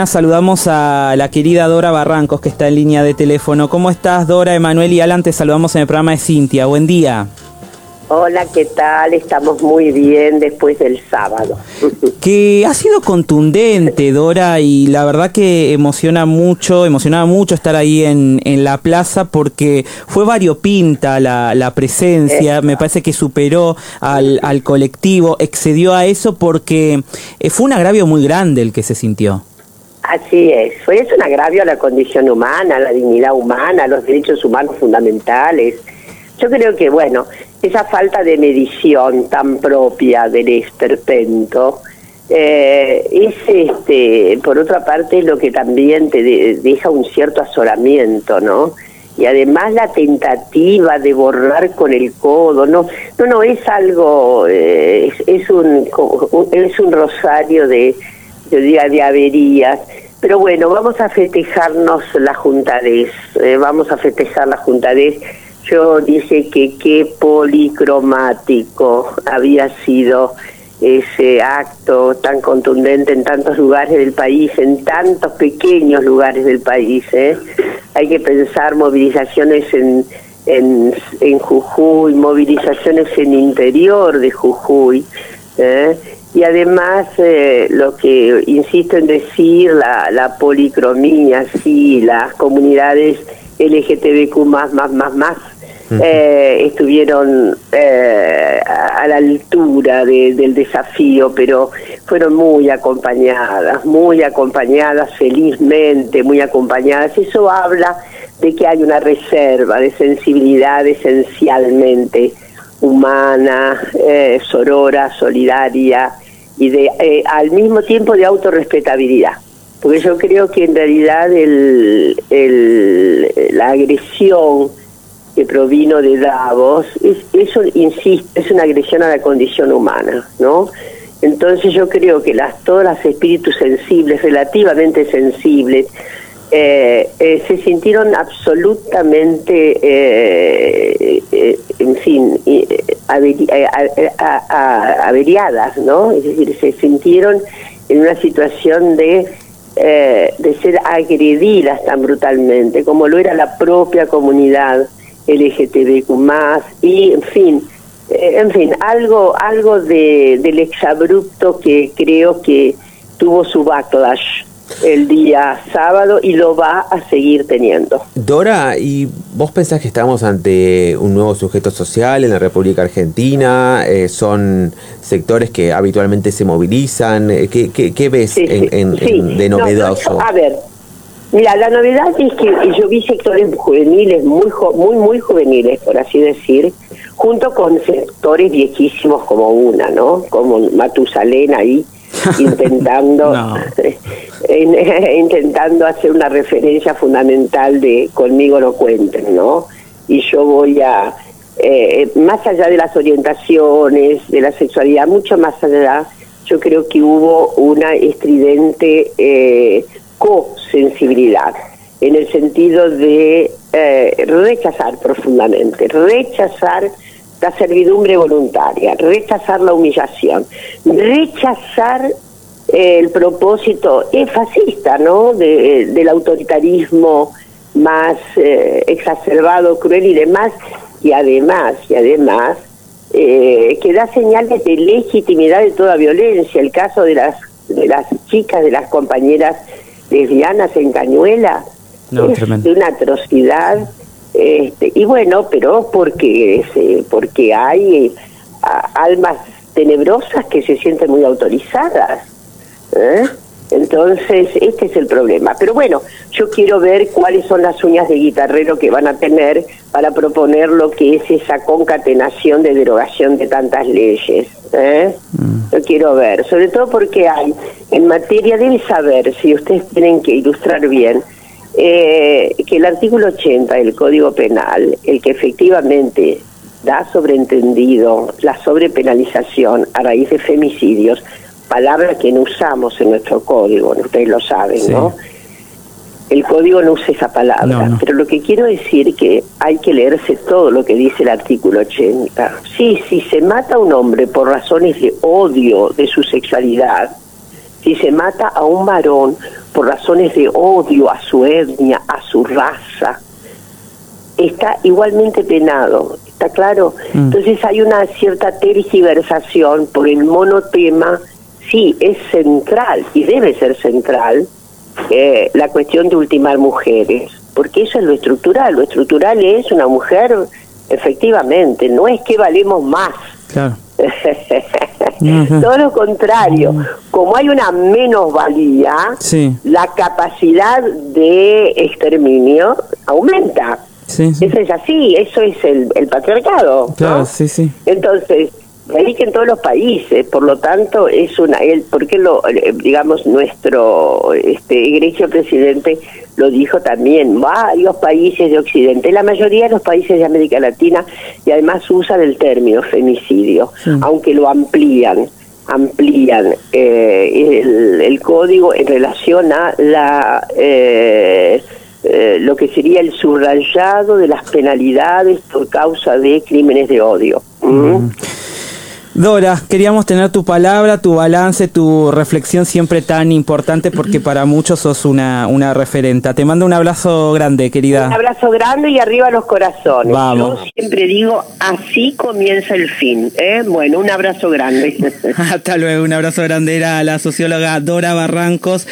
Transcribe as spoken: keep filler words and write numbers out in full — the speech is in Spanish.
Saludamos a la querida Dora Barrancos, que está en línea de teléfono. ¿Cómo estás, Dora? Emanuel y Alan, te saludamos en el programa de Cintia. Buen día. Hola, ¿qué tal? Estamos muy bien después del sábado. Que ha sido contundente, Dora, y la verdad que emociona mucho, emocionaba mucho estar ahí en, en la plaza, porque fue variopinta la, la presencia. Eso. Me parece que superó al, al colectivo, excedió a eso, porque fue un agravio muy grande el que se sintió. Así es, fue es un agravio a la condición humana, a la dignidad humana, a los derechos humanos fundamentales. Yo creo que, bueno, esa falta de medición tan propia del esperpento eh, es, este, por otra parte, lo que también te de, deja un cierto azoramiento, ¿no? Y además la tentativa de borrar con el codo, no, no, no es algo, eh, es, es un, es un rosario de yo diría de averías, pero bueno, vamos a festejarnos la juntadez, eh, vamos a festejar la juntadez. Yo dije que qué policromático había sido ese acto tan contundente en tantos lugares del país, en tantos pequeños lugares del país, ¿eh? Hay que pensar movilizaciones en, en, en Jujuy, movilizaciones en interior de Jujuy, ¿eh? Y además, eh, lo que insisto en decir, la, la policromía, sí, las comunidades L G T B Q más, más, más, más, eh, estuvieron eh, a la altura de, del desafío, pero fueron muy acompañadas, muy acompañadas felizmente, muy acompañadas. Eso habla de que hay una reserva de sensibilidad esencialmente humana, eh, sorora, solidaria y de eh, al mismo tiempo de autorrespetabilidad, porque yo creo que en realidad el, el, la agresión que provino de Davos, es, eso, insisto, es una agresión a la condición humana, ¿no? Entonces yo creo que las todas las espíritus sensibles, relativamente sensibles, Eh, eh, se sintieron absolutamente, eh, eh, en fin, eh, averi eh, a, a, averiadas, ¿no? Es decir, se sintieron en una situación de, eh, de ser agredidas tan brutalmente, como lo era la propia comunidad L G T B Q más, y, en fin, eh, en fin, algo, algo de, del exabrupto que creo que tuvo su backlash el día sábado y lo va a seguir teniendo. Dora, ¿y vos pensás que estamos ante un nuevo sujeto social en la República Argentina? Eh, ¿Son sectores que habitualmente se movilizan? ¿Qué, qué, qué ves sí, en, en, sí. en, de novedoso? No, no, a ver, mira, la novedad es que yo vi sectores juveniles, muy, jo muy, muy juveniles, por así decir, junto con sectores viejísimos como una, ¿no? Como Matusalén ahí, intentando no. en, intentando hacer una referencia fundamental de conmigo no cuenten, ¿no? Y yo voy a eh, más allá de las orientaciones, de la sexualidad, mucho más allá, yo creo que hubo una estridente eh, co-sensibilidad, en el sentido de eh, rechazar profundamente, rechazar la servidumbre voluntaria, rechazar la humillación, rechazar eh, el propósito eh, fascista, ¿no? De, del autoritarismo más eh, exacerbado, cruel y demás, y además, y además, eh, que da señales de legitimidad de toda violencia. El caso de las, de las chicas, de las compañeras lesbianas en Cañuelas, no, es tremendo. De una atrocidad. Este, y bueno, pero porque eh, porque hay eh, a, almas tenebrosas que se sienten muy autorizadas, ¿eh? Entonces este es el problema. Pero bueno, yo quiero ver cuáles son las uñas de guitarrero que van a tener para proponer lo que es esa concatenación de derogación de tantas leyes, ¿eh? Mm. Yo quiero ver, sobre todo porque hay en materia, debe saber, si ustedes tienen que ilustrar bien, Eh, que el artículo ochenta del Código Penal, el que efectivamente da sobreentendido la sobrepenalización a raíz de femicidios, palabra que no usamos en nuestro código, ustedes lo saben, sí. ¿no? El código no usa esa palabra, no, no. Pero lo que quiero decir que hay que leerse todo lo que dice el artículo ochenta. Sí, si se mata a un hombre por razones de odio de su sexualidad, si se mata a un varón por razones de odio a su etnia, a su raza, está igualmente penado, ¿está claro? Mm. Entonces hay una cierta tergiversación por el monotema. Sí, es central y debe ser central eh, la cuestión de ultimar mujeres, porque eso es lo estructural. Lo estructural es una mujer, efectivamente, no es que valemos más. Claro. Todo lo contrario, como hay una menosvalía, sí, la capacidad de exterminio aumenta. Sí, sí. Eso es así, eso es el, el patriarcado. Claro, ¿no? Sí, sí. Entonces, ahí que en todos los países, por lo tanto, es una, el, porque lo, digamos, nuestro este egregio presidente lo dijo también, varios países de Occidente, la mayoría de los países de América Latina, y además usan el término femicidio, sí, aunque lo amplían, amplían eh, el, el código en relación a la eh, eh, lo que sería el subrayado de las penalidades por causa de crímenes de odio. ¿Mm? Mm. Dora, queríamos tener tu palabra, tu balance, tu reflexión siempre tan importante porque para muchos sos una, una referenta. Te mando un abrazo grande, querida. Un abrazo grande y arriba los corazones. Vamos. Yo siempre digo, así comienza el fin. ¿eh? Bueno, un abrazo grande. Hasta luego, un abrazo grande. Era la socióloga Dora Barrancos.